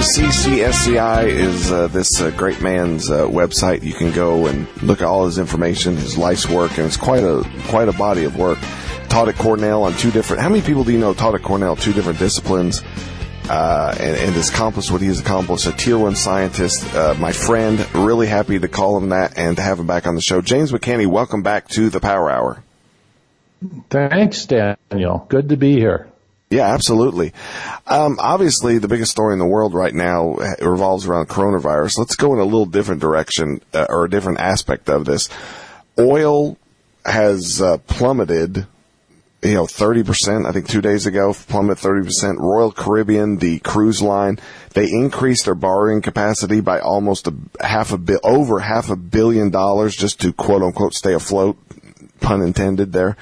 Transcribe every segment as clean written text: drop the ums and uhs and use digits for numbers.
CCSCI is this great man's website. You can go and look at all his information, his life's work, and it's quite a body of work. Taught at Cornell on two different. How many people do you know taught at Cornell, two different disciplines, and has accomplished what he has accomplished? A tier 1 scientist, my friend. Really happy to call him that and to have him back on the show. James McCanney, welcome back to the Power Hour. Thanks, Daniel. Good to be here. Yeah, absolutely. Obviously, the biggest story in the world right now revolves around coronavirus. Let's go in a little different direction, or a different aspect of this. Oil has plummeted, 30%, I think 2 days ago, plummeted 30%. Royal Caribbean, the cruise line, they increased their borrowing capacity by almost over $500 million just to quote unquote stay afloat. Pun intended there.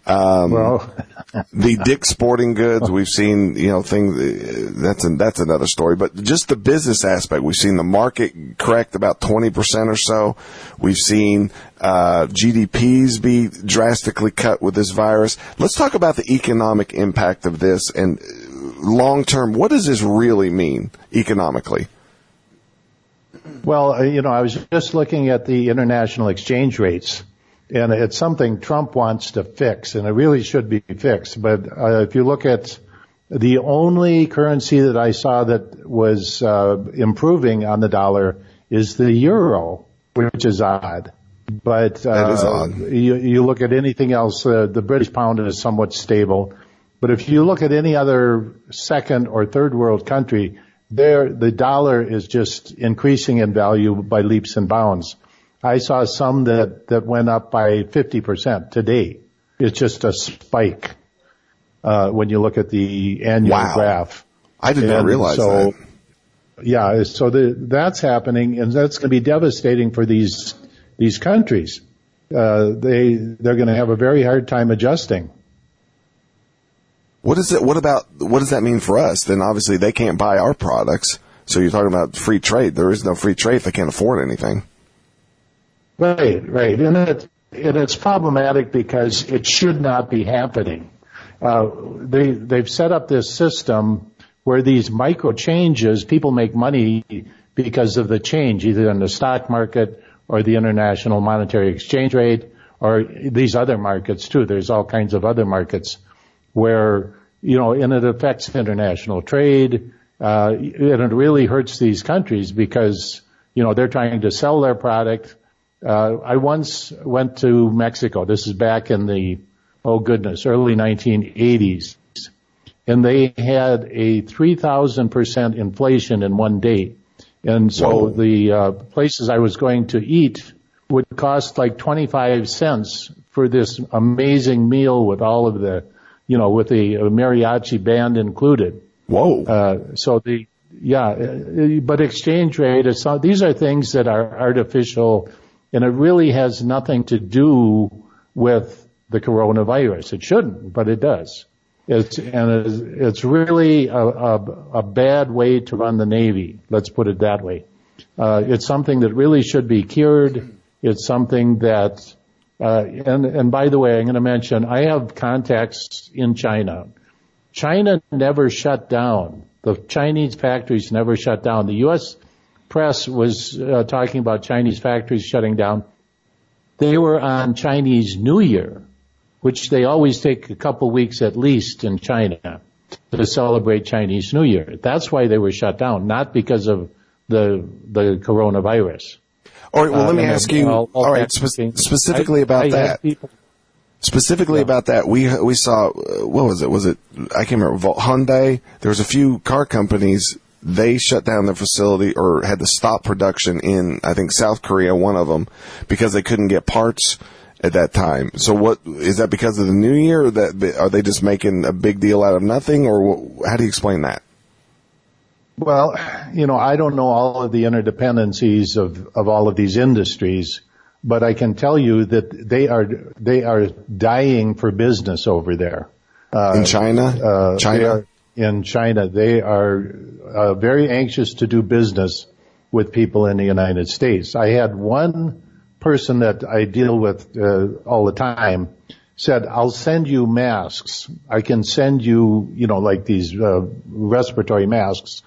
The Dick's Sporting Goods, we've seen, things, that's another story, but just the business aspect, we've seen the market correct about 20% or so. We've seen, GDPs be drastically cut with this virus. Let's talk about the economic impact of this and long term. What does this really mean economically? Well, I was just looking at the international exchange rates. And it's something Trump wants to fix, and it really should be fixed. But if you look at the only currency that I saw that was improving on the dollar is the euro, which is odd. But that is odd. You look at anything else, the British pound is somewhat stable. But if you look at any other second or third world country, the dollar is just increasing in value by leaps and bounds. I saw some that went up by 50% today. It's just a spike when you look at the annual graph. I did not realize that. Yeah, so that's happening, and that's going to be devastating for these countries. They're going to have a very hard time adjusting. What does that mean for us? Then obviously they can't buy our products. So you're talking about free trade. There is no free trade if they can't afford anything. Right. And it's problematic because it should not be happening. They've set up this system where these micro changes, people make money because of the change, either in the stock market or the international monetary exchange rate or these other markets too. There's all kinds of other markets where, and it affects international trade, and it really hurts these countries because, they're trying to sell their product. I once went to Mexico. This is back in the, early 1980s. And they had a 3,000% inflation in one day. And so the places I was going to eat would cost like 25 cents for this amazing meal with all of the, with the mariachi band included. Whoa. But exchange rate, these are things that are artificial. And it really has nothing to do with the coronavirus. It shouldn't, but it does. It's really a bad way to run the Navy. Let's put it that way. It's something that really should be cured. It's something that, and by the way, I'm going to mention, I have contacts in China. China never shut down. The Chinese factories never shut down. The U.S. press was talking about Chinese factories shutting down. They were on Chinese New Year, which they always take a couple weeks at least in China to celebrate Chinese New Year. That's why they were shut down, not because of the coronavirus. All right, well, let me ask you, specifically about that. Specifically about that, we saw, what was it? Was it, I can't remember, Hyundai? There was a few car companies. They shut down their facility or had to stop production in, I think, South Korea, one of them, because they couldn't get parts at that time. So what, is that because of the New Year? Or are they just making a big deal out of nothing? Or how do you explain that? Well, I don't know all of the interdependencies of all of these industries, but I can tell you that they are dying for business over there. In China? In China, they are very anxious to do business with people in the United States. I had one person that I deal with all the time said, I'll send you masks. I can send you, like these respiratory masks.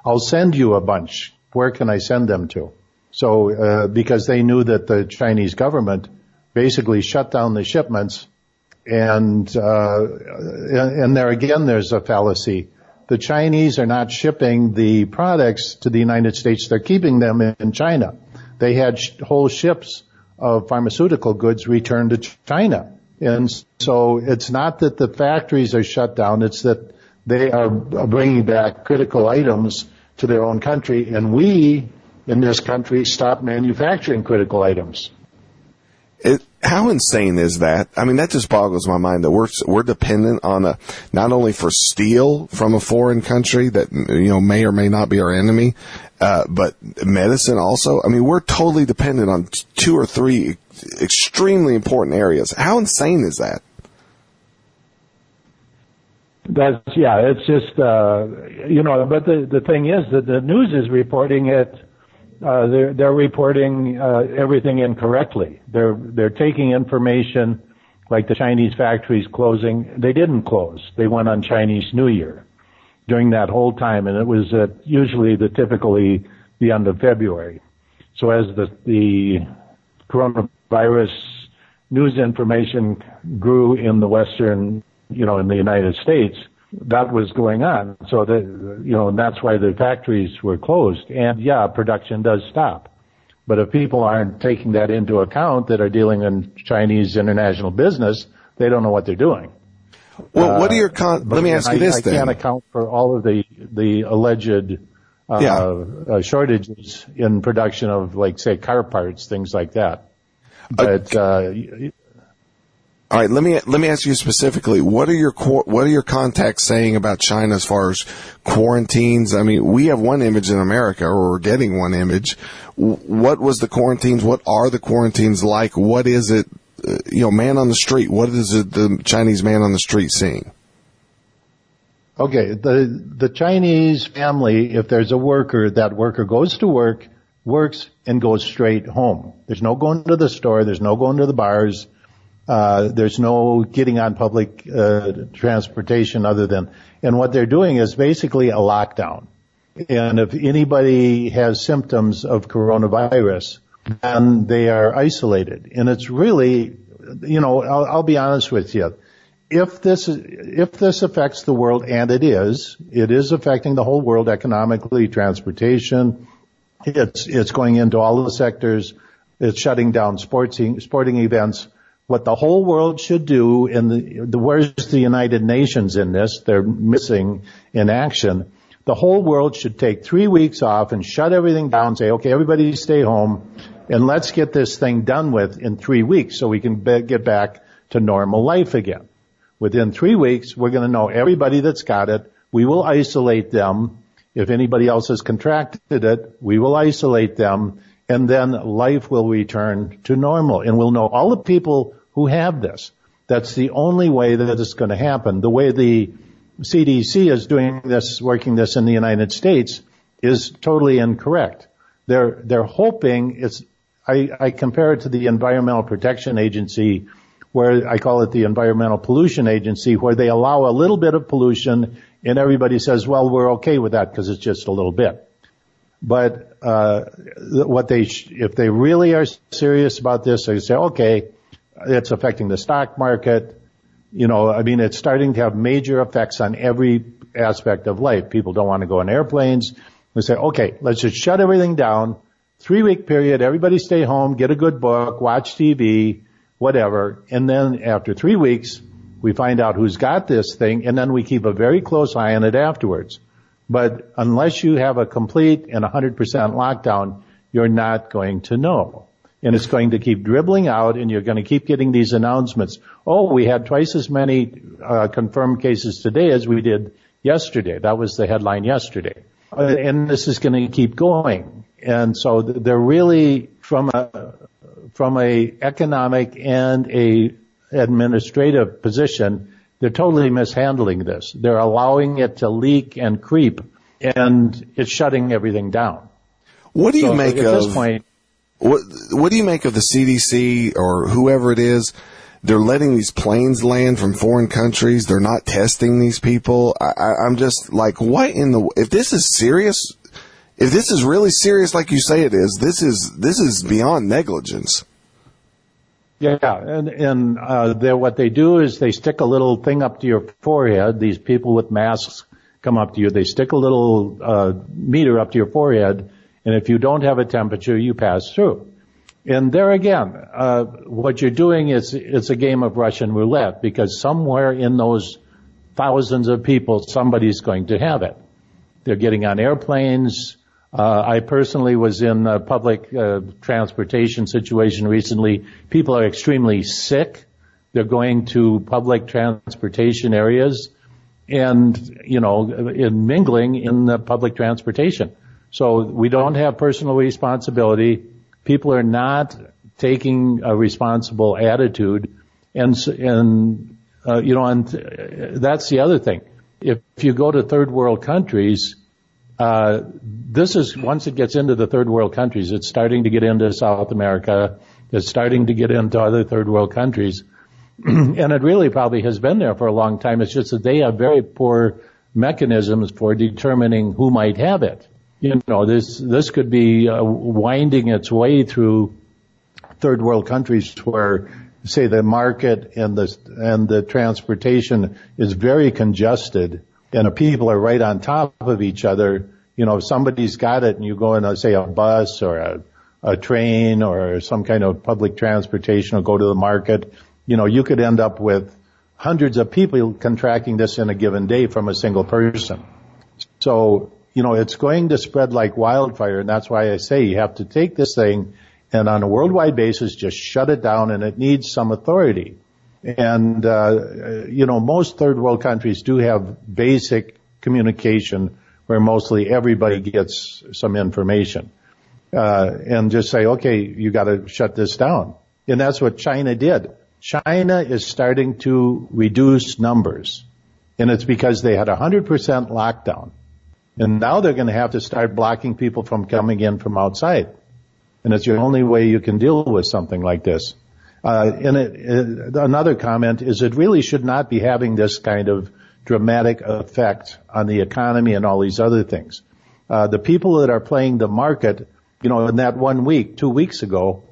I'll send you a bunch. Where can I send them to? So, because they knew that the Chinese government basically shut down the shipments, and there again, there's a fallacy. The Chinese are not shipping the products to the United States. They're keeping them in China. They had whole ships of pharmaceutical goods returned to China. And so it's not that the factories are shut down. It's that they are bringing back critical items to their own country. And we, in this country, stopped manufacturing critical items. How insane is that? I mean, that just boggles my mind that we're dependent on not only for steel from a foreign country that, may or may not be our enemy, but medicine also. I mean, we're totally dependent on 2 or 3 extremely important areas. How insane is that? It's just, but the thing is that the news is reporting it. They're reporting everything incorrectly. They're taking information like the Chinese factories closing. They didn't close. They went on Chinese New Year during that whole time, and it was usually typically the end of February. So as the coronavirus news information grew in the Western, in the United States, that was going on. So and that's why the factories were closed. And production does stop. But if people aren't taking that into account that are dealing in Chinese international business, they don't know what they're doing. Well, what are your let me ask you this then. I can't account for all of the alleged shortages in production of, like, say, car parts, things like that. But all right, let me ask you specifically. What are your contacts saying about China as far as quarantines? I mean, we have one image in America, or we're getting one image. What was the quarantines? What are the quarantines like? What is it? Man on the street. What is it the Chinese man on the street seeing? Okay, the Chinese family, if there's a worker, that worker goes to work, works, and goes straight home. There's no going to the store. There's no going to the bars. There's no getting on public transportation and what they're doing is basically a lockdown. And if anybody has symptoms of coronavirus, then they are isolated. And it's really, I'll be honest with you. If this affects the world, and it is affecting the whole world economically, transportation, it's going into all the sectors, it's shutting down sporting events. What the whole world should do, and where's the United Nations in this? They're missing in action. The whole world should take 3 weeks off and shut everything down, say, okay, everybody stay home, and let's get this thing done with in 3 weeks so we can get back to normal life again. Within 3 weeks, we're going to know everybody that's got it. We will isolate them. If anybody else has contracted it, we will isolate them, and then life will return to normal. And we'll know all the people who have this. That's the only way that it's going to happen. The way the CDC is doing this, working this in the United States, is totally incorrect. They're hoping I compare it to the Environmental Protection Agency, where I call it the Environmental Pollution Agency, where they allow a little bit of pollution and everybody says, well, we're okay with that because it's just a little bit. But if they really are serious about this, they say, okay, it's affecting the stock market. It's starting to have major effects on every aspect of life. People don't want to go on airplanes. They say, okay, let's just shut everything down. 3-week period, everybody stay home, get a good book, watch TV, whatever. And then after 3 weeks, we find out who's got this thing, and then we keep a very close eye on it afterwards. But unless you have a complete and 100% lockdown, you're not going to know. And it's going to keep dribbling out, and you're going to keep getting these announcements. Oh, we had twice as many confirmed cases today as we did yesterday. That was the headline yesterday. And this is going to keep going. And so they're really, from a economic and a administrative position, they're totally mishandling this. They're allowing it to leak and creep, and it's shutting everything down. What do you make at of this point? What do you make of the CDC or whoever it is They're letting these planes land from foreign countries. They're not testing these people. I'm just like, what in the, if this is serious, if this is really serious like you say it is, this is beyond negligence. Yeah, and what they do is they stick a little thing up to your forehead. These people with masks come up to you. They stick a little meter up to your forehead, and if you don't have a temperature, you pass through. And there again, what you're doing is it's a game of Russian roulette, because somewhere in those thousands of people, somebody's going to have it. They're getting on airplanes. I personally was in a public transportation situation recently. People are extremely sick. They're going to public transportation areas and, in mingling in the public transportation. So we don't have personal responsibility. People are not taking a responsible attitude. And that's the other thing. If you go to third world countries, this is, once it gets into the third world countries, it's starting to get into South America. It's starting to get into other third world countries. And it really probably has been there for a long time. It's just that they have very poor mechanisms for determining who might have it. This could be winding its way through third world countries where, say, the market and the transportation is very congested, and the people are right on top of each other. If somebody's got it and you go in, say, a bus or a train or some kind of public transportation or go to the market, you could end up with hundreds of people contracting this in a given day from a single person. So, it's going to spread like wildfire, and that's why I say you have to take this thing and on a worldwide basis just shut it down, and it needs some authority. And, most third world countries do have basic communication where mostly everybody gets some information. And just say, okay, you gotta shut this down. And that's what China did. China is starting to reduce numbers. And it's because they had 100% lockdown. And now they're going to have to start blocking people from coming in from outside. And it's the only way you can deal with something like this. Another comment is it really should not be having this kind of dramatic effect on the economy and all these other things. The people that are playing the market, in that 1 week, 2 weeks ago,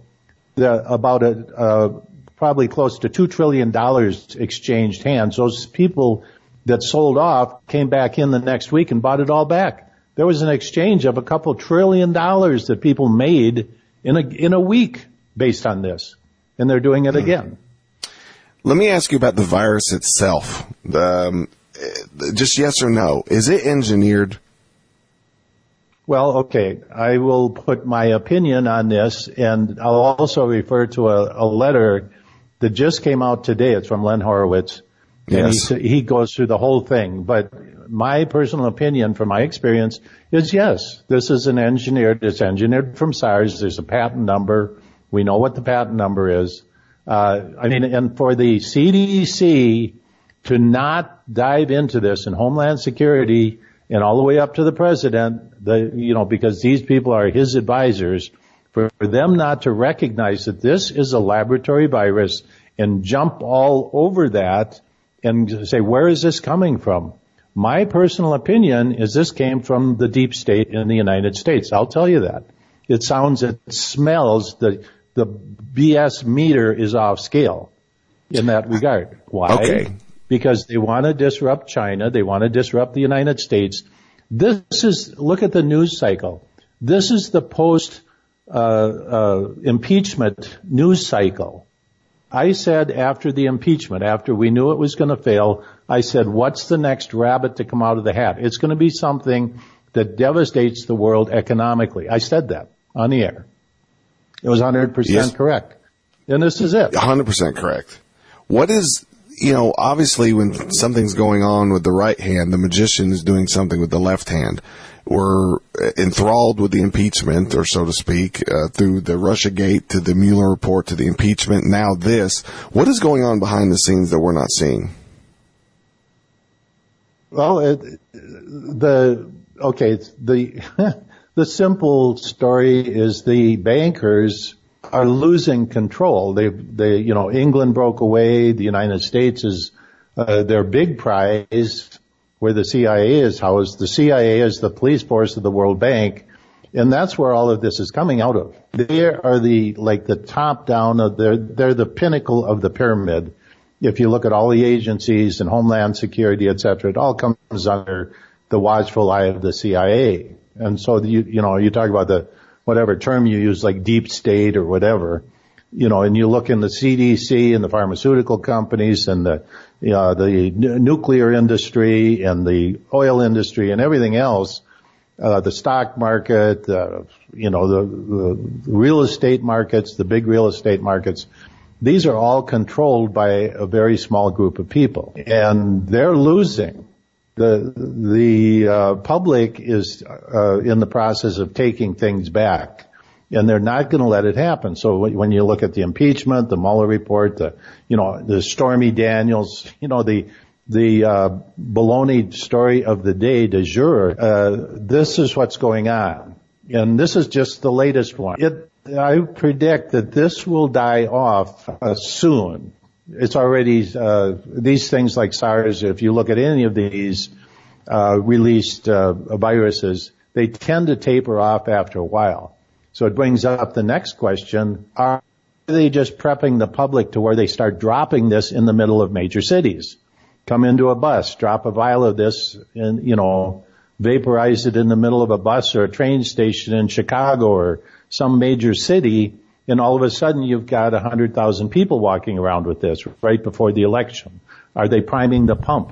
probably close to $2 trillion exchanged hands. Those people that sold off came back in the next week and bought it all back. There was an exchange of a couple $1 trillion that people made in a week based on this. And they're doing it again. Let me ask you about the virus itself. Just yes or no. Is it engineered? Well, okay. I will put my opinion on this, and I'll also refer to a letter that just came out today. It's from Len Horowitz. Yes. And he goes through the whole thing. But my personal opinion from my experience is yes, this is it's engineered from SARS. There's a patent number. We know what the patent number is. And for the CDC to not dive into this, and Homeland Security and all the way up to the president, because these people are his advisors, for them not to recognize that this is a laboratory virus and jump all over that and say, where is this coming from? My personal opinion is this came from the deep state in the United States. I'll tell you that. It smells, the BS meter is off scale in that regard. Why? Okay. Because they want to disrupt China. They want to disrupt the United States. Look at the news cycle. This is the impeachment news cycle. I said after the impeachment, after we knew it was going to fail, I said, what's the next rabbit to come out of the hat? It's going to be something that devastates the world economically. I said that on the air. It was 100% correct. And this is it. 100% correct. What is, obviously when something's going on with the right hand, the magician is doing something with the left hand. We're enthralled with the impeachment, or so to speak, through the Russiagate to the Mueller report to the impeachment. Now this. What is going on behind the scenes that we're not seeing? Well, the simple story is the bankers are losing control. England broke away. The United States is their big prize, where the CIA is housed. The CIA is the police force of the World Bank, and that's where all of this is coming out of. They are the top down of they're the pinnacle of the pyramid. If you look at all the agencies and Homeland Security, et cetera, it all comes under the watchful eye of the CIA. And so you talk about the whatever term you use, like deep state or whatever, and you look in the CDC and the pharmaceutical companies and the nuclear industry and the oil industry and everything else, the stock market, the real estate markets, the big real estate markets. These are all controlled by a very small group of people, and they're losing. The public is in the process of taking things back, and they're not going to let it happen. So when you look at the impeachment, the Mueller report, the Stormy Daniels, the baloney story of the day du jour, this is what's going on, and this is just the latest one. I predict that this will die off soon. It's already these things like SARS. If you look at any of these released viruses, they tend to taper off after a while. So it brings up the next question: are they just prepping the public to where they start dropping this in the middle of major cities? Come into a bus, drop a vial of this, and vaporize it in the middle of a bus or a train station in Chicago or some major city, and all of a sudden you've got 100,000 people walking around with this right before the election. Are they priming the pump?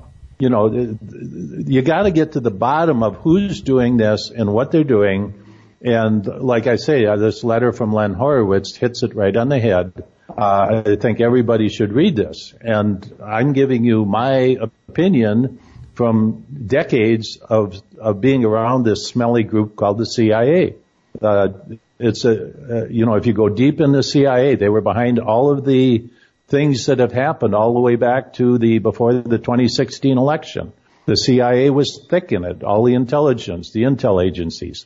You got to get to the bottom of who's doing this and what they're doing. And like I say, this letter from Len Horowitz hits it right on the head. I think everybody should read this. And I'm giving you my opinion from decades of being around this smelly group called the CIA. If you go deep in the CIA, they were behind all of the things that have happened all the way back to before the 2016 election. The CIA was thick in it, all the intelligence, the intel agencies.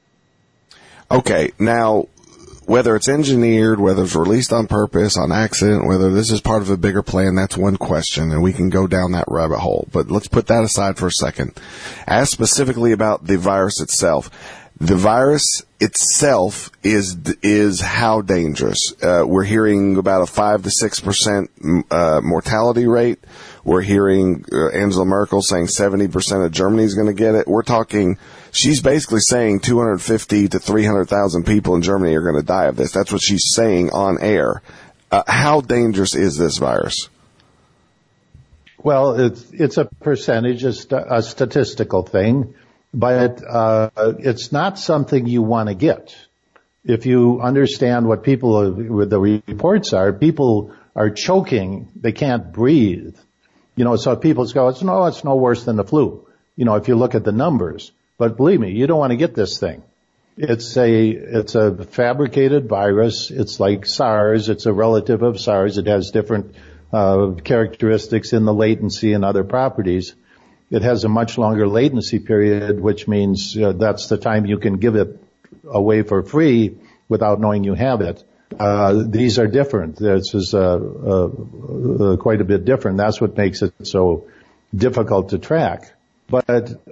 Okay, now, whether it's engineered, whether it's released on purpose, on accident, whether this is part of a bigger plan, that's one question, and we can go down that rabbit hole. But let's put that aside for a second. Ask specifically about the virus itself. The virus itself is how dangerous? We're hearing about a 5 to 6% mortality rate. We're hearing Angela Merkel saying 70% of Germany is going to get it. We're talking, she's basically saying 250 to 300,000 people in Germany are going to die of this. That's what she's saying on air. How dangerous is this virus? Well, it's a percentage, a statistical thing. But it's not something you want to get. If you understand what the reports are, people are choking. They can't breathe. So people go, it's no worse than the flu. If you look at the numbers. But believe me, you don't want to get this thing. It's a fabricated virus. It's like SARS. It's a relative of SARS. It has different characteristics in the latency and other properties. It has a much longer latency period, which means that's the time you can give it away for free without knowing you have it. These are different. This is quite a bit different. That's what makes it so difficult to track. But with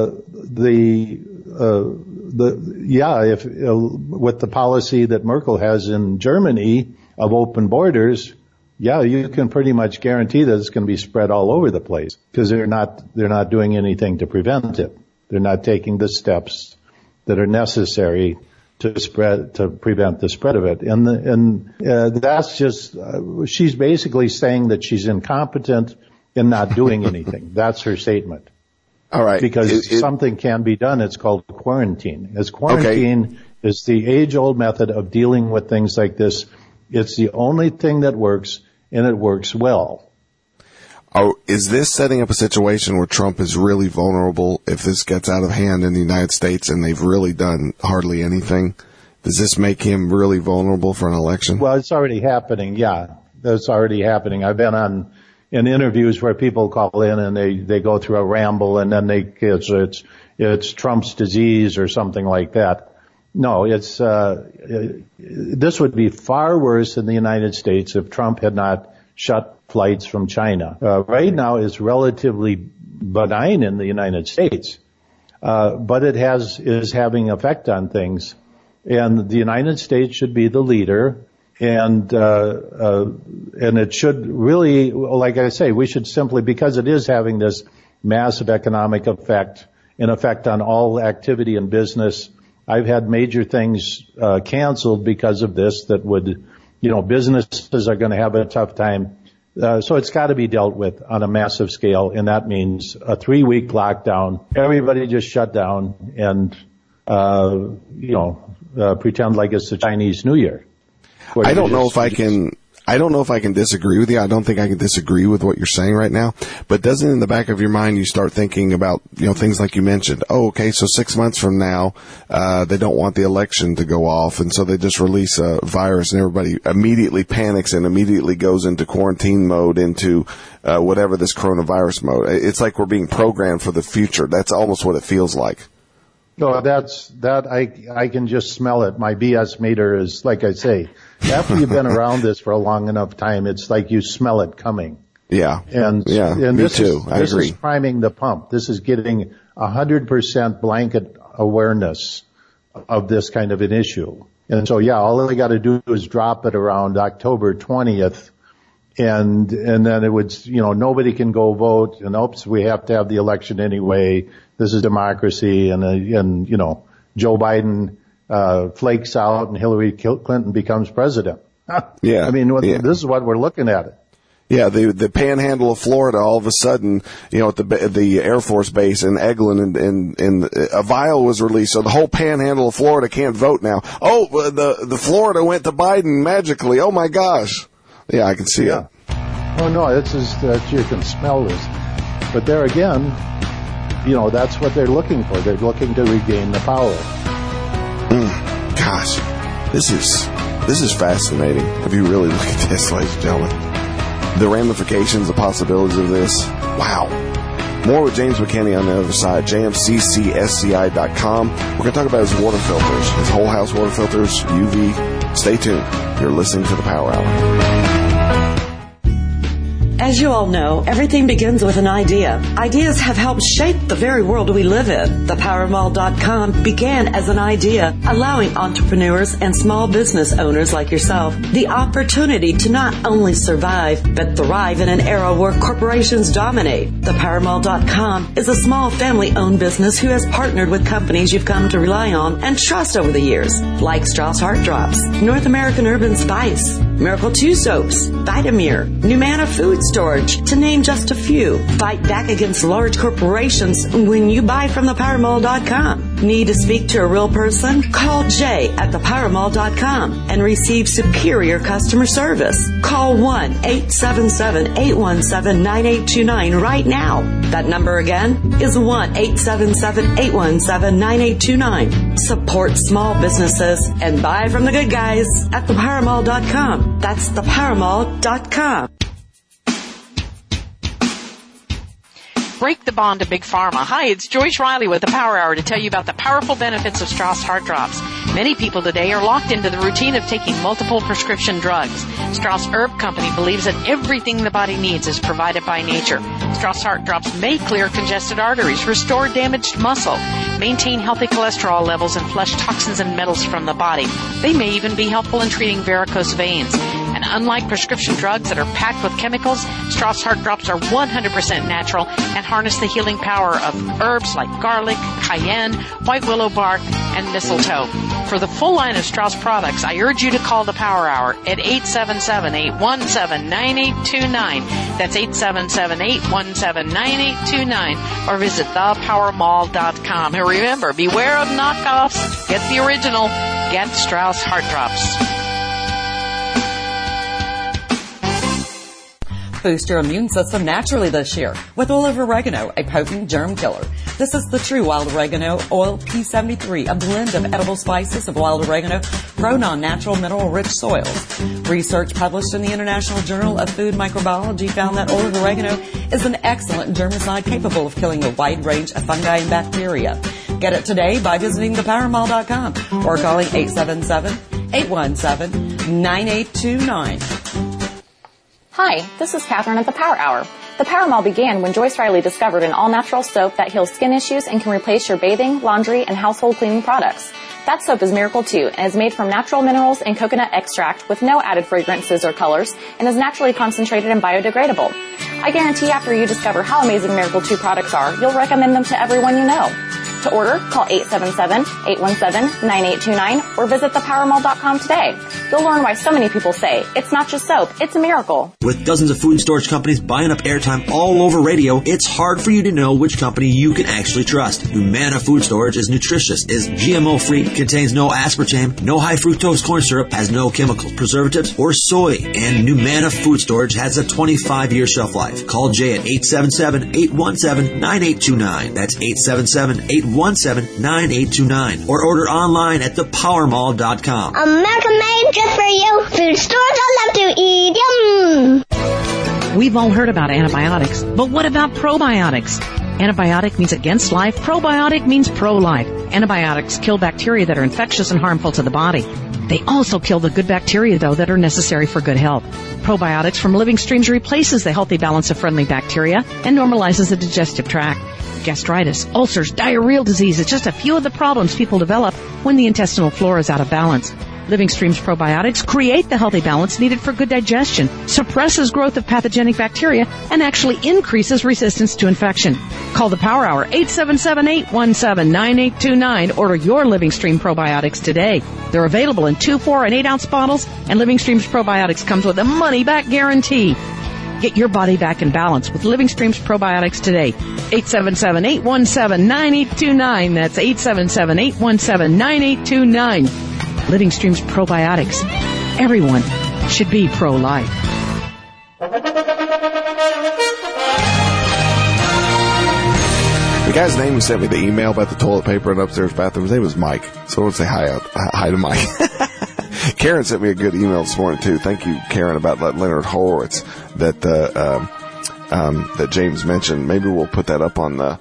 the policy that Merkel has in Germany of open borders, you can pretty much guarantee that it's going to be spread all over the place because they're not doing anything to prevent it. They're not taking the steps that are necessary to prevent the spread of it. And that's just, she's basically saying that she's incompetent in not doing anything. That's her statement. All right. Because something can be done. It's called quarantine. Quarantine is the age-old method of dealing with things like this. It's the only thing that works, and it works well. Is this setting up a situation where Trump is really vulnerable if this gets out of hand in the United States and they've really done hardly anything? Does this make him really vulnerable for an election? Well, it's already happening. Yeah, that's already happening. I've been in interviews where people call in and they go through a ramble and then it's Trump's disease or something like that. No, it's this would be far worse in the United States if Trump had not shut flights from China. Right now is relatively benign in the United States, but it is having effect on things, and the United States should be the leader, and it should really, like I say, we should simply, because it is having this massive economic effect, an effect on all activity in business. I've had major things canceled because of this that would, businesses are going to have a tough time. So it's got to be dealt with on a massive scale, and that means a 3-week lockdown. Everybody just shut down and, pretend like it's the Chinese New Year. I don't know if I can disagree with you. I don't think I can disagree with what you're saying right now. But doesn't in the back of your mind you start thinking about, things like you mentioned? Oh, okay, so 6 months from now, they don't want the election to go off, and so they just release a virus, and everybody immediately panics and immediately goes into quarantine mode, into whatever this coronavirus mode. It's like we're being programmed for the future. That's almost what it feels like. No, I can just smell it. My BS meter is, like I say, after you've been around this for a long enough time, it's like you smell it coming. Yeah. And me too. I agree. This is priming the pump. This is getting 100% blanket awareness of this kind of an issue. And so, all they got to do is drop it around October 20th. And then it would, nobody can go vote, and oops, we have to have the election anyway. This is democracy, and Joe Biden flakes out and Hillary Clinton becomes president. Yeah. I mean, this is what we're looking at. Yeah, the panhandle of Florida, all of a sudden, at the Air Force Base in Eglin, and a vial was released, so the whole panhandle of Florida can't vote now. Oh, the Florida went to Biden magically. Oh my gosh. Yeah, I can see it. Oh no, it's just you can smell this. But there again, that's what they're looking for. They're looking to regain the power. Gosh, this is fascinating. If you really look at this, ladies and gentlemen, the ramifications, the possibilities of this. Wow. More with James McKinney on the other side. JMCCSCI.com. We're going to talk about his water filters, his whole house water filters, UV. Stay tuned. You're listening to the Power Hour. As you all know, everything begins with an idea. Ideas have helped shape the very world we live in. ThePowerMall.com began as an idea, allowing entrepreneurs and small business owners like yourself the opportunity to not only survive, but thrive in an era where corporations dominate. ThePowerMall.com is a small family-owned business who has partnered with companies you've come to rely on and trust over the years, like Strauss Heart Drops, North American Urban Spice, Miracle 2 Soaps, Vitamir, Numana Food Storage, to name just a few. Fight back against large corporations when you buy from ThePowerMall.com. Need to speak to a real person? Call Jay at ThePowerMall.com and receive superior customer service. Call 1-877-817-9829 right now. That number again is 1-877-817-9829. Support small businesses and buy from the good guys at ThePowerMall.com. That's ThePowerMall.com. Break the bond to Big Pharma. Hi, it's Joyce Riley with the Power Hour to tell you about the powerful benefits of Strauss Heart Drops. Many people today are locked into the routine of taking multiple prescription drugs. Strauss Herb Company believes that everything the body needs is provided by nature. Strauss Heart Drops may clear congested arteries, restore damaged muscle, maintain healthy cholesterol levels, and flush toxins and metals from the body. They may even be helpful in treating varicose veins. And unlike prescription drugs that are packed with chemicals, Strauss Heart Drops are 100% natural and harness the healing power of herbs like garlic, cayenne, white willow bark, and mistletoe. For the full line of Strauss products, I urge you to call the Power Hour at 877-817-9829. That's 877-817-9829. Or visit thepowermall.com. And remember, beware of knockoffs. Get the original. Get Strauss Heart Drops. Boost your immune system naturally this year with oil of oregano, a potent germ killer. This is the true wild oregano oil P73, a blend of edible spices of wild oregano grown on natural mineral-rich soils. Research published in the International Journal of Food Microbiology found that oil of oregano is an excellent germicide capable of killing a wide range of fungi and bacteria. Get it today by visiting thepowermall.com or calling 877-817-9829. Hi, this is Catherine at the Power Hour. The Power Mall began when Joyce Riley discovered an all-natural soap that heals skin issues and can replace your bathing, laundry, and household cleaning products. That soap is Miracle 2 and is made from natural minerals and coconut extract with no added fragrances or colors and is naturally concentrated and biodegradable. I guarantee after you discover how amazing Miracle 2 products are, you'll recommend them to everyone you know. To order, call 877-817-9829 or visit thepowermall.com today. You'll learn why so many people say, it's not just soap, it's a miracle. With dozens of food and storage companies buying up airtime all over radio, it's hard for you to know which company you can actually trust. Humana Food Storage is nutritious, is GMO-free, contains no aspartame, no high fructose corn syrup, has no chemicals, preservatives, or soy. And Humana Food Storage has a 25-year shelf life. Call Jay at 877-817-9829. That's 877-817-9829. Or order online at thepowermall.com. American made just for you. Food stores I love to eat. Yum. We've all heard about antibiotics, but what about probiotics? Antibiotic means against life. Probiotic means pro-life. Antibiotics kill bacteria that are infectious and harmful to the body. They also kill the good bacteria, though, that are necessary for good health. Probiotics from Living Streams replaces the healthy balance of friendly bacteria and normalizes the digestive tract. Gastritis, ulcers, diarrheal disease is just a few of the problems people develop when the intestinal flora is out of balance. Living Streams probiotics create the healthy balance needed for good digestion, suppresses growth of pathogenic bacteria, and actually increases resistance to infection. Call the Power Hour, 877-817-9829. Order your Living Stream probiotics today. They're available in 2, 4, and 8-ounce bottles, and Living Streams probiotics comes with a money-back guarantee. Get your body back in balance with Living Streams probiotics today. 877-817-9829. That's 877-817-9829. Living Streams probiotics. Everyone should be pro-life. The guy's name who sent me the email about the toilet paper and upstairs bathroom, his name was Mike. So I want to say hi to Mike. Karen sent me a good email this morning too. Thank you, Karen, about that Leonard Horowitz that that James mentioned. Maybe we'll put that up on the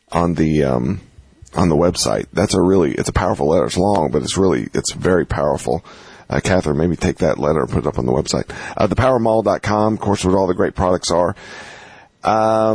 website. It's a powerful letter. It's long, but it's very powerful. Catherine, maybe take that letter and put it up on the website. Thepowermall.com, of course, where all the great products are. Where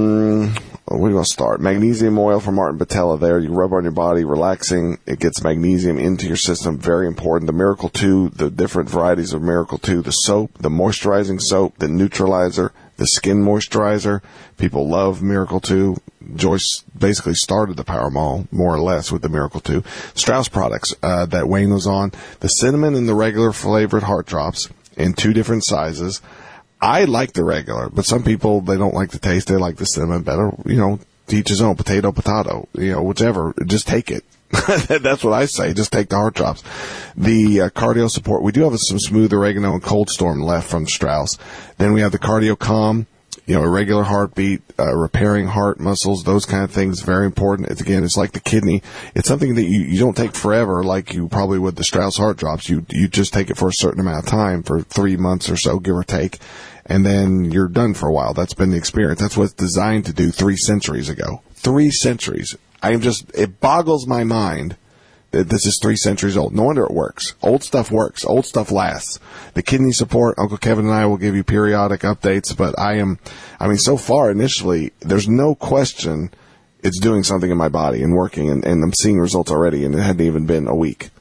do you want to start? Magnesium oil from Martin Batella there. You rub on your body, relaxing. It gets magnesium into your system. Very important. The Miracle 2, the different varieties of Miracle 2, the soap, the moisturizing soap, the neutralizer, the skin moisturizer. People love Miracle 2. Joyce basically started the Power Mall, more or less, with the Miracle 2. Strauss products that Wayne was on. The cinnamon and the regular flavored heart drops in 2 different sizes. I like the regular, but some people, they don't like the taste. They like the cinnamon better. To each his own. Potato, whichever. Just take it. That's what I say. Just take the heart drops. The cardio support. We do have some smooth oregano and cold storm left from Strauss. Then we have the cardio calm. Irregular heartbeat, repairing heart muscles, those kind of things, very important. It's like the kidney. It's something that you don't take forever, like you probably would the Strauss heart drops. You just take it for a certain amount of time, for 3 months or so, give or take, and then you're done for a while. That's been the experience. That's what it's designed to do 3 centuries ago. 3 centuries. It boggles my mind that this is 3 centuries old. No wonder it works. Old stuff works. Old stuff lasts. The kidney support, Uncle Kevin and I will give you periodic updates, but so far initially, there's no question it's doing something in my body and working, and I'm seeing results already, and it hadn't even been a week.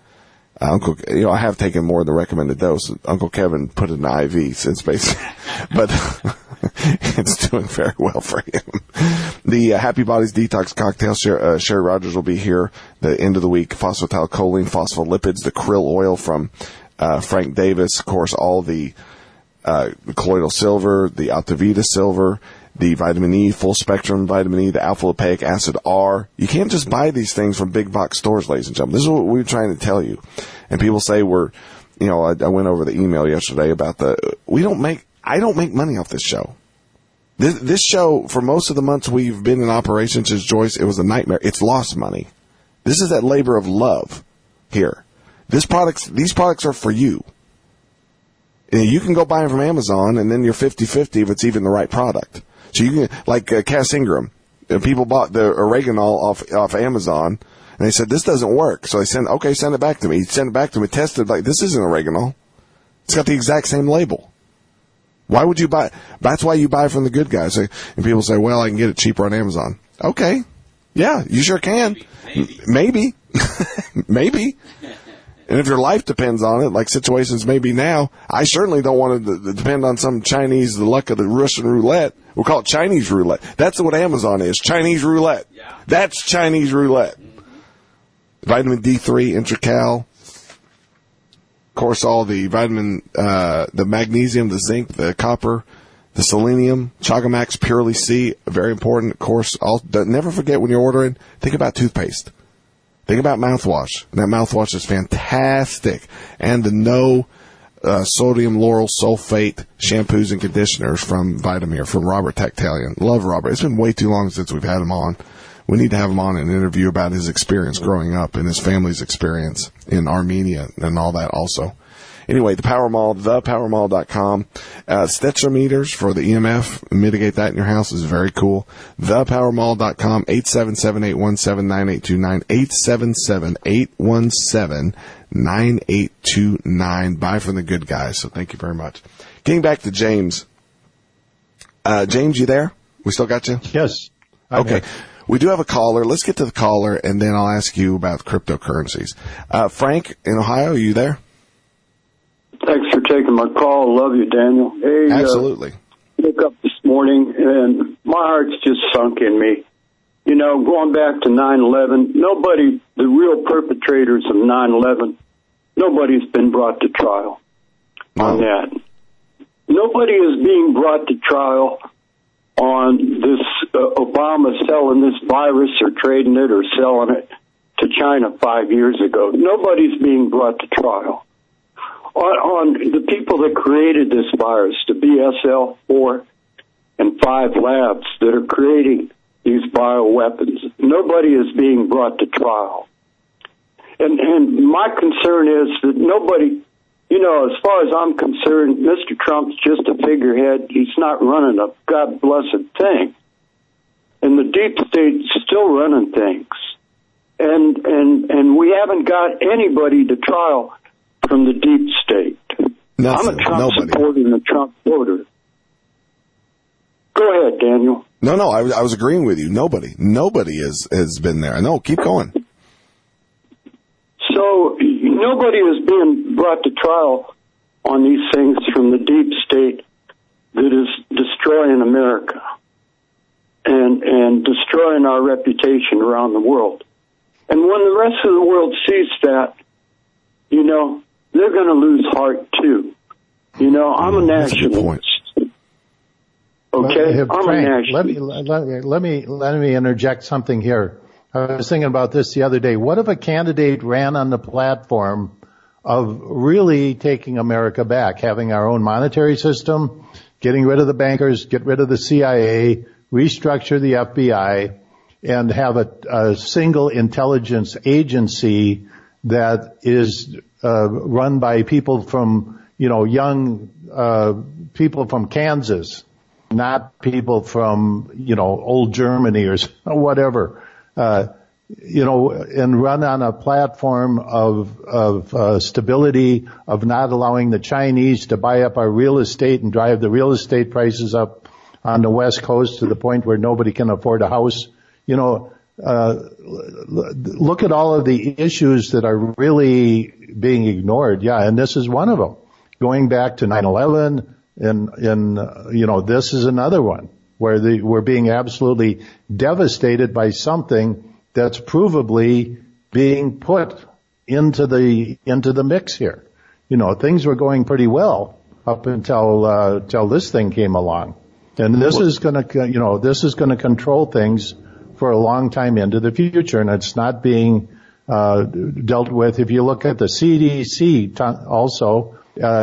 I have taken more than the recommended dose. Uncle Kevin put it in an IV since basically, but it's doing very well for him. The Happy Bodies Detox Cocktail, Sherry Rogers will be here the end of the week. Phosphatidylcholine, phospholipids, the krill oil from Frank Davis, of course, all the colloidal silver, the Optivita silver, the vitamin E, full spectrum vitamin E, the alpha-lipoic acid R. You can't just buy these things from big box stores, ladies and gentlemen. This is what we're trying to tell you. And people say I went over the email yesterday about I don't make money off this show. This show, for most of the months we've been in operation since Joyce, it was a nightmare. It's lost money. This is that labor of love here. These products are for you. You can go buy them from Amazon, and then you're 50-50 if it's even the right product. So you can, like Cass Ingram, people bought the oregano off Amazon, and they said, this doesn't work. So they send it back to me. He sent it back to me, tested, like, this isn't oregano. It's got the exact same label. Why would you buy? That's why you buy from the good guys. And people say, well, I can get it cheaper on Amazon. Okay. Yeah, you sure can. Maybe. Maybe. And if your life depends on it, like situations maybe now, I certainly don't want to depend on some Chinese, the luck of the Russian roulette. We'll call it Chinese roulette. That's what Amazon is, Chinese roulette. Yeah. That's Chinese roulette. Vitamin D3, Intracal. Of course, all the vitamin, the magnesium, the zinc, the copper, the selenium, Chagamax Purely C, very important. Of course, never forget when you're ordering, think about toothpaste. Think about mouthwash. That mouthwash is fantastic. And the no sodium lauryl sulfate shampoos and conditioners from Vitamir, from Robert Tactalian. Love Robert. It's been way too long since we've had him on. We need to have him on and interview about his experience growing up and his family's experience in Armenia and all that also. Anyway, the Power Mall, thepowermall.com. Stetzer meters for the EMF. Mitigate that in your house is very cool. Thepowermall.com, 877-817-9829, 877-817-9829. Buy from the good guys. So thank you very much. Getting back to James. James, you there? We still got you? Yes. Okay. We do have a caller. Let's get to the caller, and then I'll ask you about cryptocurrencies. Frank in Ohio, are you there? Thanks for taking my call. Love you, Daniel. Hey, absolutely. Woke up this morning, and my heart's just sunk in me. You know, going back to 9/11, nobody, the real perpetrators of 9/11, nobody's been brought to trial on that. Nobody is being brought to trial on this Obama selling this virus or trading it or selling it to China 5 years ago. Nobody's being brought to trial. On the people that created this virus, the BSL-4 and 5 labs that are creating these bioweapons, nobody is being brought to trial. And my concern is that nobody, you know, as far as I'm concerned, Mr. Trump's just a figurehead. He's not running a God-blessed thing. And the deep state's still running things. And we haven't got anybody to trial from the deep state. Nothing. I'm a Trump supporter and a Trump voter. Go ahead, Daniel. No, I was agreeing with you. Nobody has been there. No, keep going. So nobody is being brought to trial on these things from the deep state that is destroying America and destroying our reputation around the world. And when the rest of the world sees that, you know, they're going to lose heart too. You know, I'm a nationalist. Okay, I'm a nationalist. Let me interject something here. I was thinking about this the other day. What if a candidate ran on the platform of really taking America back, having our own monetary system, getting rid of the bankers, get rid of the CIA, restructure the FBI, and have a single intelligence agency that is run by people from, you know, young people from Kansas, not people from, you know, old Germany or whatever. You know, and run on a platform of stability, of not allowing the Chinese to buy up our real estate and drive the real estate prices up on the West Coast to the point where nobody can afford a house. You know, look at all of the issues that are really being ignored. Yeah, and this is one of them. Going back to 9/11, and you know, this is another one where we're being absolutely devastated by something that's provably being put into the mix here. You know, things were going pretty well up until this thing came along, and this is going to control things for a long time into the future, and it's not being dealt with. If you look at the CDC also,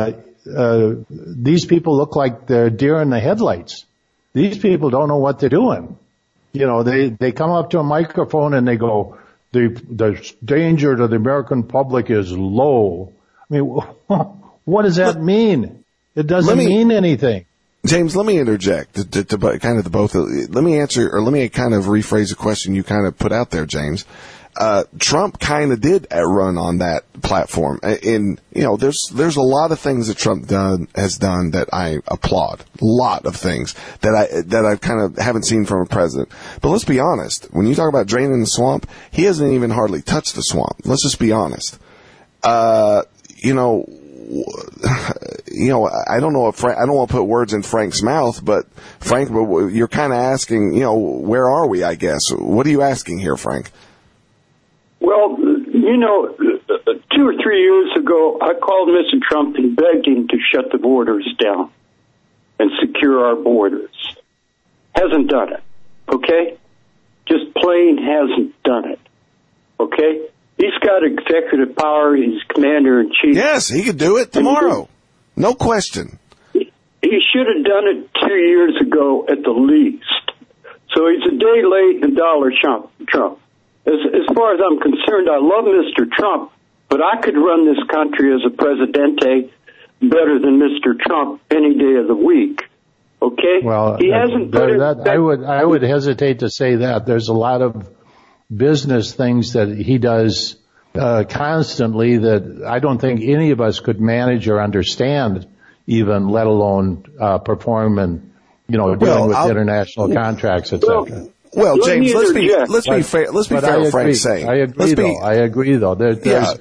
these people look like they're deer in the headlights. These people don't know what they're doing. You know, they come up to a microphone and they go, the danger to the American public is low. I mean, what does that mean? It doesn't mean anything. James, let me interject to kind of the both. Let me answer, or let me kind of rephrase a question you kind of put out there, James. Trump kind of did run on that platform, and there's a lot of things that Trump has done that I applaud. A lot of things that I kind of haven't seen from a president. But let's be honest. When you talk about draining the swamp, he hasn't even hardly touched the swamp. Let's just be honest. I don't know if I don't want to put words in Frank's mouth, but Frank, you're kind of asking, where are we? I guess. What are you asking here, Frank? Well, 2 or 3 years ago, I called Mr. Trump and begged him to shut the borders down and secure our borders. Hasn't done it, okay? Just plain hasn't done it, okay? He's got executive power. He's commander-in-chief. Yes, he could do it tomorrow. No question. He should have done it 2 years ago at the least. So he's a day late and dollar Trump. As far as I'm concerned, I love Mr. Trump, but I could run this country as a presidente better than Mr. Trump any day of the week. Okay? Well, he hasn't put it. I would hesitate to say that. There's a lot of business things that he does constantly that I don't think any of us could manage or understand, even let alone perform and dealing with international contracts, etc. Well, James, let's be fair. Let's be fair what Frank's saying. I agree, though. The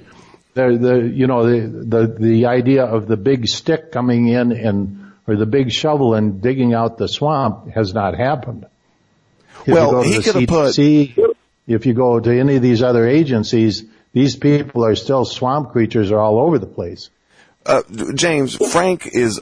idea of the big stick coming in or the big shovel and digging out the swamp has not happened. He could have put. If you go to any of these other agencies, these people are still swamp creatures are all over the place. James, Frank is,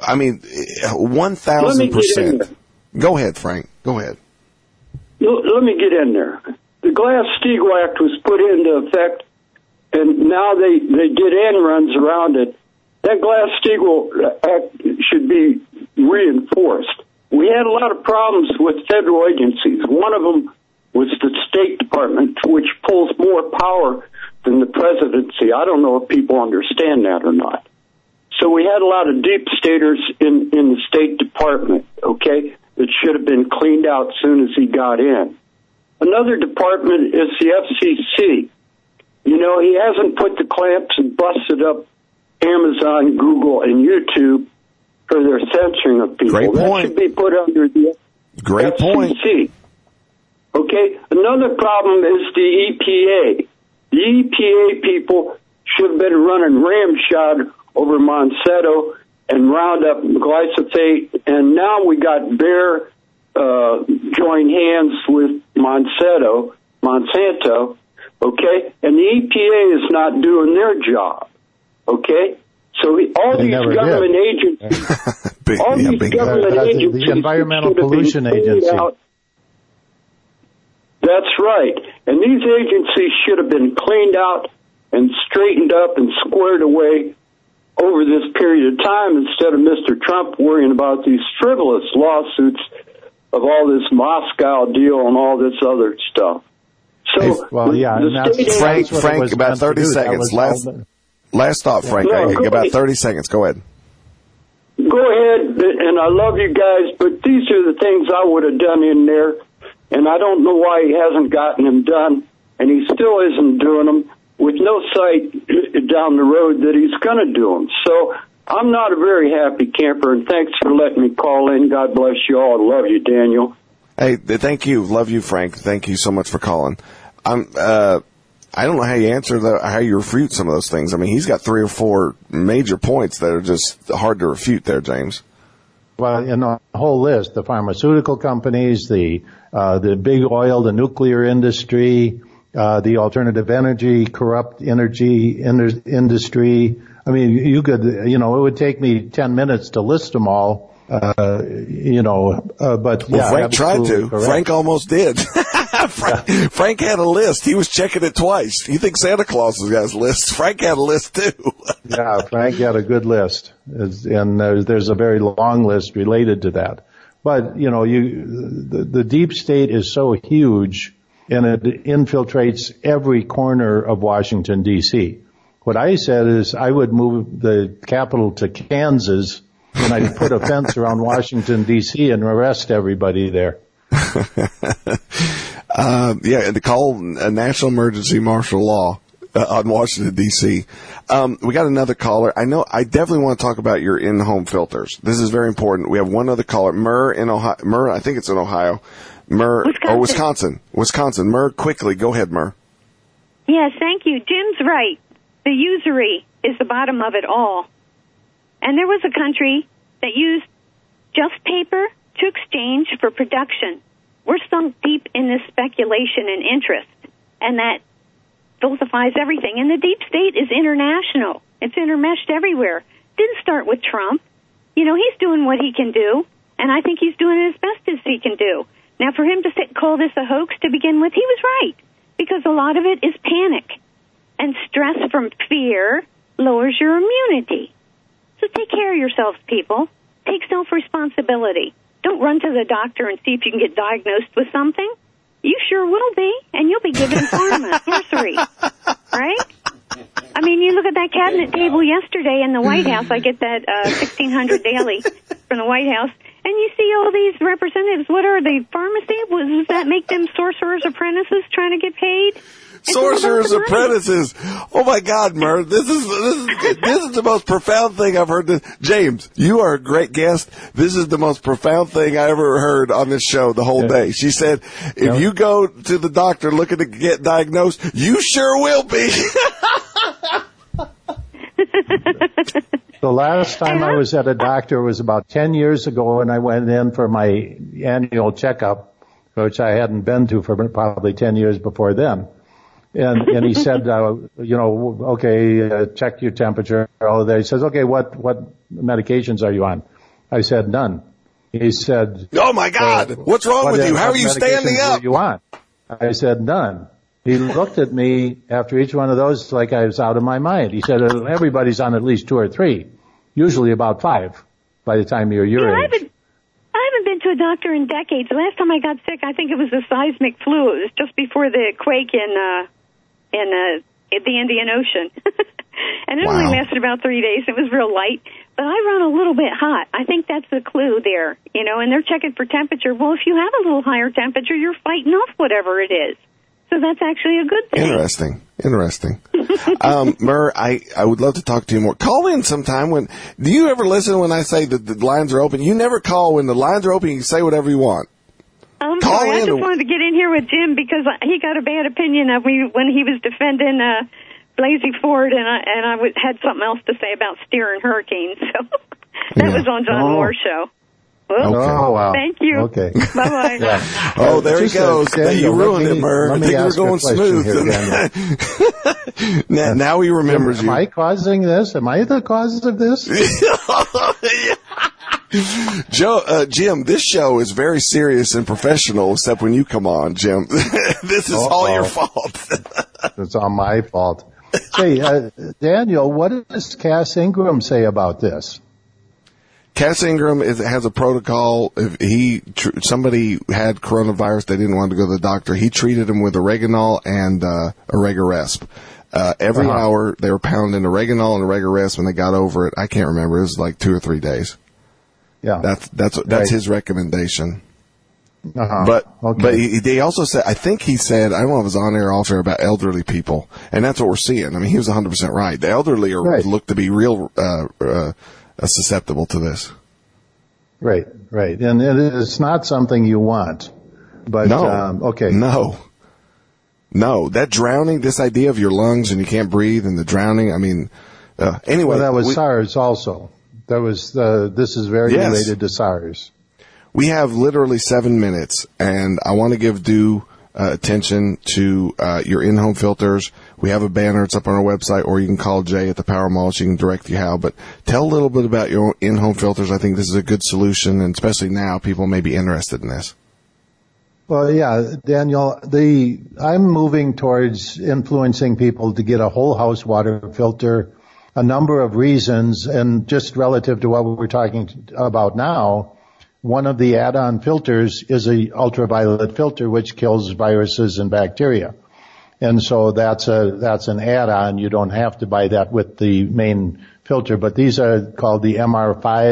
1,000%. Go ahead, Frank. Go ahead. Let me get in there. The Glass-Steagall Act was put into effect, and now they did end runs around it. That Glass-Steagall Act should be reinforced. We had a lot of problems with federal agencies. One of them was the State Department, which pulls more power than the presidency. I don't know if people understand that or not. So we had a lot of deep staters in the State Department, okay? It should have been cleaned out as soon as he got in. Another department is the FCC. He hasn't put the clamps and busted up Amazon, Google, and YouTube for their censoring of people. Great point. That should be put under the Great FCC. point. Okay? Another problem is the EPA. The EPA people should have been running ramshod over Monsanto and Roundup and glyphosate, and now we got Bayer joined hands with Monsanto, okay? And the EPA is not doing their job, okay? So all these government agencies, the Environmental Pollution Agency. That's right. And these agencies should have been cleaned out and straightened up and squared away over this period of time instead of Mr. Trump worrying about these frivolous lawsuits of all this Moscow deal and all this other stuff. So, Frank, about 30 seconds. Last thought, Frank. About 30 seconds. Go ahead. Go ahead, and I love you guys, but these are the things I would have done in there, and I don't know why he hasn't gotten them done, and he still isn't doing them, with no sight down the road that he's going to do them. So I'm not a very happy camper, and thanks for letting me call in. God bless you all. I love you, Daniel. Hey, thank you. Love you, Frank. Thank you so much for calling. I don't know how you how you refute some of those things. I mean, he's got 3 or 4 major points that are just hard to refute there, James. Well, in the whole list, the pharmaceutical companies, the big oil, the nuclear industry, the alternative energy, corrupt energy industry. I mean, you could, it would take me 10 minutes to list them all, but yeah. Frank tried to. Correct. Frank almost did. Frank had a list. He was checking it twice. You think Santa Claus has got his list? Frank had a list too. Yeah, Frank had a good list, and there's a very long list related to that. But the deep state is so huge, and it infiltrates every corner of Washington D.C. What I said is I would move the capital to Kansas And I'd put a fence around Washington, D.C. and arrest everybody there. They call a national emergency martial law on Washington, D.C. We got another caller. I definitely want to talk about your in-home filters. This is very important. We have one other caller, Murr in Ohio. Murr, I think it's in Ohio. Murr, Wisconsin. Wisconsin. Murr, quickly. Go ahead, Murr. Yes, thank you. Jim's right. The usury is the bottom of it all. And there was a country that used just paper to exchange for production. We're sunk deep in this speculation and interest, and that vilifies everything. And the deep state is international. It's intermeshed everywhere. Didn't start with Trump. You know, he's doing what he can do, and I think he's doing it as best as he can do. Now, for him to call this a hoax to begin with, he was right, because a lot of it is panic. And stress from fear lowers your immunity. So take care of yourselves, people. Take self-responsibility. Don't run to the doctor and see if you can get diagnosed with something. You sure will be, and you'll be given pharma, sorcery, right? I mean, you look at that cabinet table yesterday in the White House. I get that 1600 daily from the White House, and you see all these representatives. What are they, pharmacy? Does that make them sorcerers' apprentices trying to get paid? Sorcerer's Apprentices. Oh my God, Murr. This is the most profound thing I've heard. James, you are a great guest. This is the most profound thing I ever heard on this show the whole day. She said, if you go to the doctor looking to get diagnosed, you sure will be. The last time I was at a doctor was about 10 years ago, and I went in for my annual checkup, which I hadn't been to for probably 10 years before then. And he said, check your temperature. He says, okay, what medications are you on? I said, none. He said, oh my God, what's wrong with you? How are you standing up? Are you on? I said, none. He looked at me after each one of those like I was out of my mind. He said, everybody's on at least 2 or 3, usually about 5 by the time you're your age. I haven't been to a doctor in decades. The last time I got sick, I think it was the seismic flu. It was just before the quake in the Indian Ocean. And it only lasted about 3 days. It was real light. But I run a little bit hot. I think that's the clue there, and they're checking for temperature. Well, if you have a little higher temperature, you're fighting off whatever it is. So that's actually a good thing. Interesting. Murr, I would love to talk to you more. Call in sometime. Do you ever listen when I say that the lines are open? You never call when the lines are open. You can say whatever you want. I'm sorry. I just wanted to get in here with Jim because he got a bad opinion of me when he was defending Blasey Ford, and I had something else to say about steering hurricanes. So that was on John Moore's show. Okay. Oh, wow. Thank you. Okay. Bye-bye. Yeah. Oh, there he goes. You ruined it, Murr. I think you were going smooth. Now he remembers you. Am I causing this? Am I the cause of this? Jim, this show is very serious and professional, except when you come on, Jim. This is all your fault. It's all my fault. Hey, Daniel, what does Cass Ingram say about this? Cass Ingram has a protocol. If somebody had coronavirus, they didn't want to go to the doctor. He treated them with oreganol and Oregaresp. Every hour they were pounding oreganol and Oregaresp, and they got over it. I can't remember. It was like 2 or 3 days. Yeah, that's his recommendation. But he also said, I think he said, I don't know if it was on air or off air, about elderly people, and that's what we're seeing. I mean, he was 100% right. The elderly look to be real susceptible to this. Right, and it's not something you want. But no, that drowning, this idea of your lungs and you can't breathe and the drowning. I mean, anyway, well, that was SARS also. That was this is very related to SARS. We have literally 7 minutes, and I want to give due attention to your in-home filters. We have a banner. It's up on our website, or you can call Jay at the Power Mall. She can direct you how. But tell a little bit about your in-home filters. I think this is a good solution, and especially now, people may be interested in this. Well, yeah, Daniel, I'm moving towards influencing people to get a whole house water filter. A number of reasons, and just relative to what we're talking about now, one of the add-on filters is a ultraviolet filter, which kills viruses and bacteria. And so that's an add-on. You don't have to buy that with the main filter, but these are called the MR5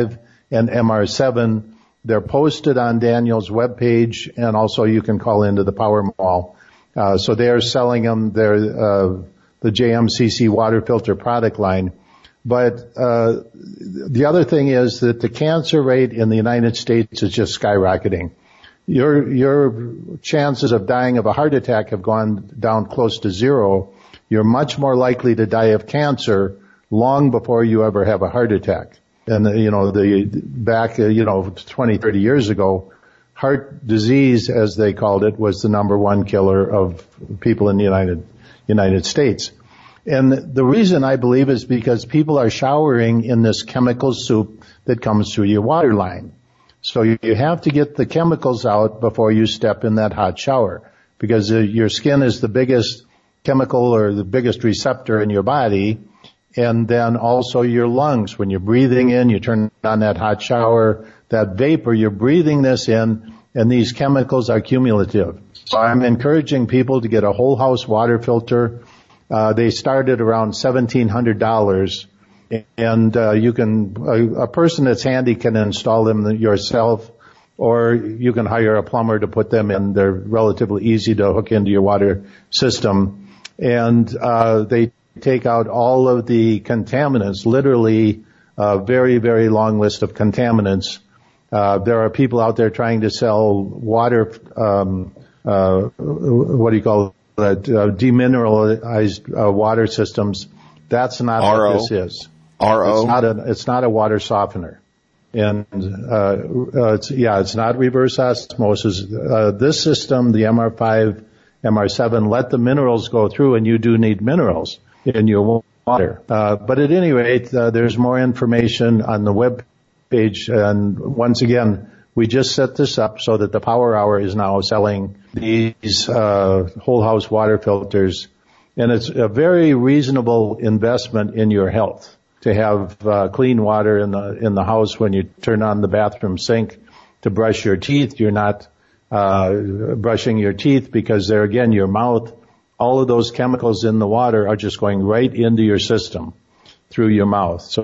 and MR7. They're posted on Daniel's webpage, and also you can call into the Power Mall. So they're selling them. They're the JMCC water filter product line. But the other thing is that the cancer rate in the United States is just skyrocketing. Your chances of dying of a heart attack have gone down close to zero. You're much more likely to die of cancer long before you ever have a heart attack. And, back 20, 30 years ago, heart disease, as they called it, was the number one killer of people in the United States. And the reason I believe is because people are showering in this chemical soup that comes through your water line. So you have to get the chemicals out before you step in that hot shower, because your skin is the biggest chemical or the biggest receptor in your body. And then also your lungs. When you're breathing in, you turn on that hot shower, that vapor, you're breathing this in, and these chemicals are cumulative. So I'm encouraging people to get a whole house water filter. They start at around $1,700, and a person that's handy can install them yourself, or you can hire a plumber to put them in. They're relatively easy to hook into your water system. And they take out all of the contaminants, literally a very, very long list of contaminants. There are people out there trying to sell water, demineralized water systems. That's not what this is. RO? It's not a water softener. And it's not reverse osmosis. This system, the MR5, MR7, let the minerals go through, and you do need minerals in your water. But at any rate, there's more information on the web page. And once again, we just set this up so that the Power Hour is now selling these whole house water filters. And it's a very reasonable investment in your health to have clean water in the house when you turn on the bathroom sink to brush your teeth. You're not brushing your teeth because there again, your mouth, all of those chemicals in the water are just going right into your system through your mouth. So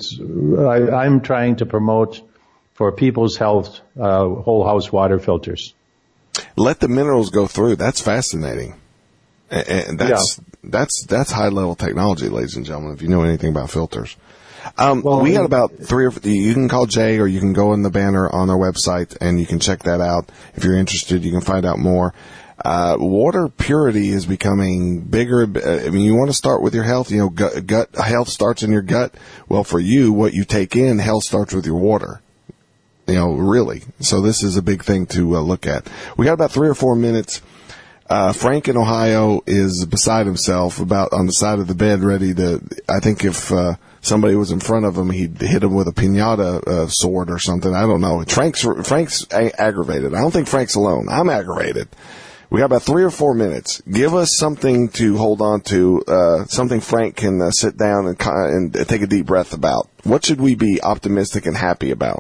I'm trying to promote for people's health, whole house water filters. Let the minerals go through. That's fascinating. And that's high level technology, ladies and gentlemen, if you know anything about filters. We got about 3 or 4, you can call Jay, or you can go in the banner on our website and you can check that out. If you're interested, you can find out more. Water purity is becoming bigger. I mean, you want to start with your health. You know, gut health starts in your gut. Well, for you, what you take in, health starts with your water. You know, really. So this is a big thing to look at. We got about 3 or 4 minutes. Frank in Ohio is beside himself, about on the side of the bed, ready to, I think if somebody was in front of him, he'd hit him with a piñata sword or something. I don't know. Frank's aggravated. I don't think Frank's alone. I'm aggravated. We got about 3 or 4 minutes. Give us something to hold on to, something Frank can sit down and take a deep breath about. What should we be optimistic and happy about?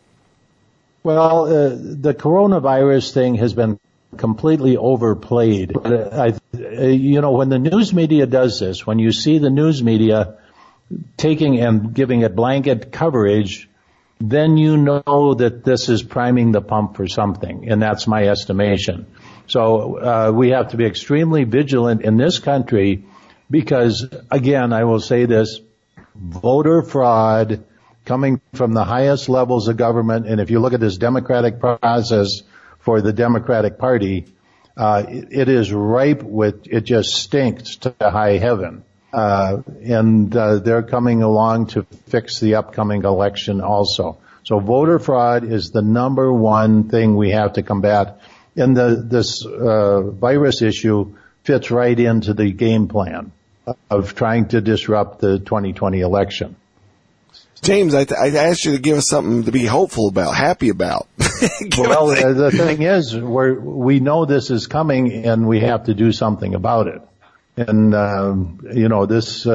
Well, the coronavirus thing has been completely overplayed. When the news media does this, when you see the news media taking and giving it blanket coverage, then you know that this is priming the pump for something, and that's my estimation. So we have to be extremely vigilant in this country because, again, I will say this, voter fraud coming from the highest levels of government, and if you look at this democratic process for the Democratic Party, it is ripe with, it just stinks to high heaven. And they're coming along to fix the upcoming election also. So voter fraud is the number one thing we have to combat. And this virus issue fits right into the game plan of trying to disrupt the 2020 election. James, I asked you to give us something to be hopeful about, happy about. Well, the thing is, we know this is coming, and we have to do something about it. And this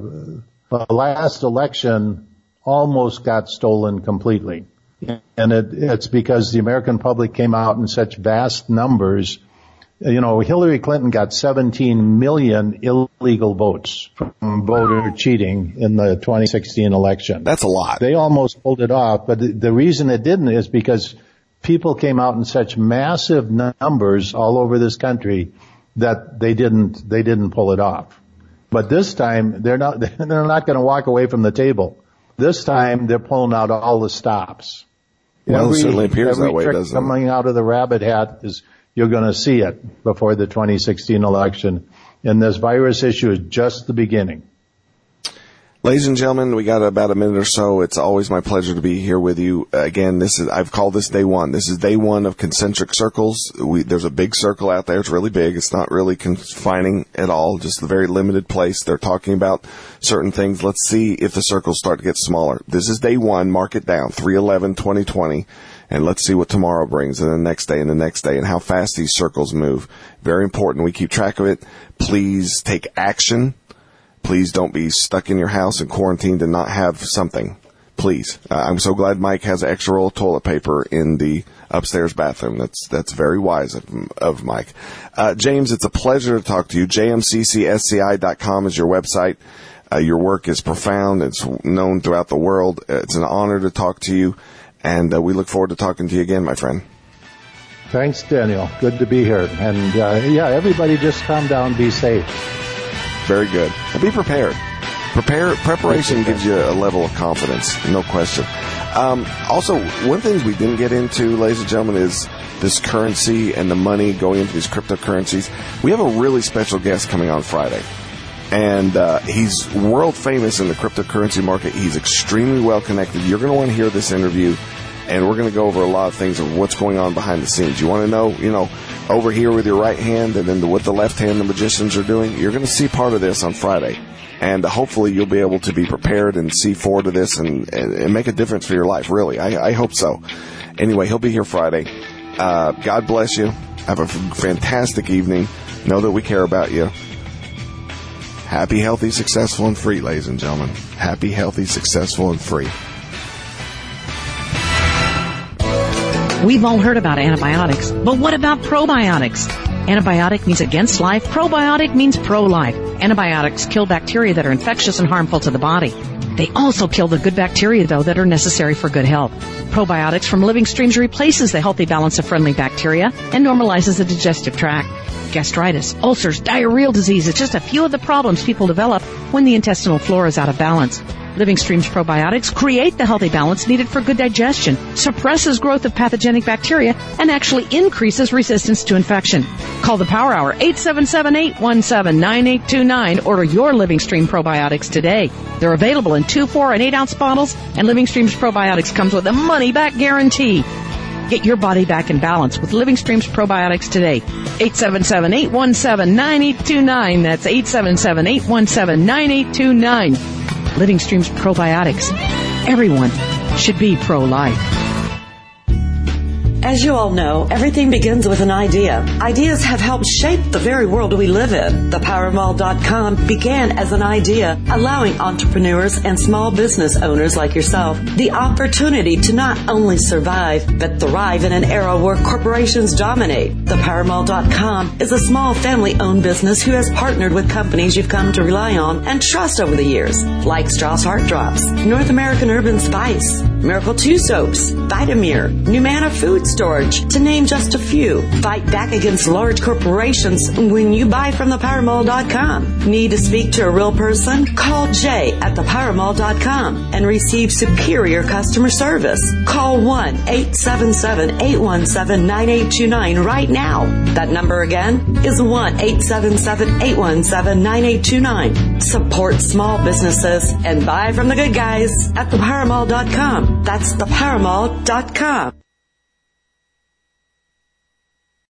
last election almost got stolen completely, and it's because the American public came out in such vast numbers Hillary Clinton got 17 million illegal votes from voter cheating in the 2016 election. That's a lot. They almost pulled it off, but the reason it didn't is because people came out in such massive numbers all over this country that they didn't pull it off. But this time they're not going to walk away from the table. This time they're pulling out all the stops. Well, it certainly appears that way, doesn't it? Coming out of the rabbit hat is you're going to see it before the 2016 election. And this virus issue is just the beginning. Ladies and gentlemen, we got about a minute or so. It's always my pleasure to be here with you. Again, I've called this day one. This is day one of concentric circles. There's a big circle out there. It's really big. It's not really confining at all, just a very limited place. They're talking about certain things. Let's see if the circles start to get smaller. This is day one. Mark it down, 3/11/2020. And let's see what tomorrow brings, and the next day, and the next day, and how fast these circles move. Very important. We keep track of it. Please take action. Please don't be stuck in your house and quarantined and not have something. Please. I'm so glad Mike has an extra roll of toilet paper in the upstairs bathroom. That's very wise of Mike. James, it's a pleasure to talk to you. jmccsci.com is your website. Your work is profound. It's known throughout the world. It's an honor to talk to you. And we look forward to talking to you again, my friend. Thanks, Daniel. Good to be here. And, everybody just calm down, be safe. Very good. And be prepared. Preparation gives you a level of confidence, no question. Also, one thing we didn't get into, ladies and gentlemen, is this currency and the money going into these cryptocurrencies. We have a really special guest coming on Friday. And he's world famous in the cryptocurrency market. He's extremely well connected. You're going to want to hear this interview, and we're going to go over a lot of things of what's going on behind the scenes. You want to know, over here with your right hand and then what the left hand the magicians are doing? You're going to see part of this on Friday. And hopefully you'll be able to be prepared and see forward to this and make a difference for your life, really. I hope so. Anyway, he'll be here Friday. God bless you. Have a fantastic evening. Know that we care about you. Happy, healthy, successful, and free, ladies and gentlemen. Happy, healthy, successful, and free. We've all heard about antibiotics, but what about probiotics? Antibiotic means against life. Probiotic means pro-life. Antibiotics kill bacteria that are infectious and harmful to the body. They also kill the good bacteria, though, that are necessary for good health. Probiotics from Living Streams replaces the healthy balance of friendly bacteria and normalizes the digestive tract. Gastritis, ulcers, diarrheal disease, it's just a few of the problems people develop when the intestinal flora is out of balance. Living Streams probiotics create the healthy balance needed for good digestion, suppresses growth of pathogenic bacteria, and actually increases resistance to infection. Call the Power Hour, 877-817-9829. Order your Living Stream probiotics today. They're available in 2, 4, and 8-ounce bottles, and Living Streams probiotics comes with a money-back guarantee. Get your body back in balance with Living Streams probiotics today. 877-817-9829. That's 877-817-9829. Living Streams probiotics. Everyone should be pro-life. As you all know, everything begins with an idea. Ideas have helped shape the very world we live in. ThePowerMall.com began as an idea, allowing entrepreneurs and small business owners like yourself the opportunity to not only survive, but thrive in an era where corporations dominate. ThePowerMall.com is a small family-owned business who has partnered with companies you've come to rely on and trust over the years, like Strauss Heart Drops, North American Urban Spice, Miracle 2 Soaps, Vitamir, Numana Food Storage, to name just a few. Fight back against large corporations when you buy from ThePowerMall.com. Need to speak to a real person? Call Jay at ThePowerMall.com and receive superior customer service. Call 1-877-817-9829 right now. That number again is 1-877-817-9829. Support small businesses and buy from the good guys at ThePowerMall.com. That's ThePowerMall.com.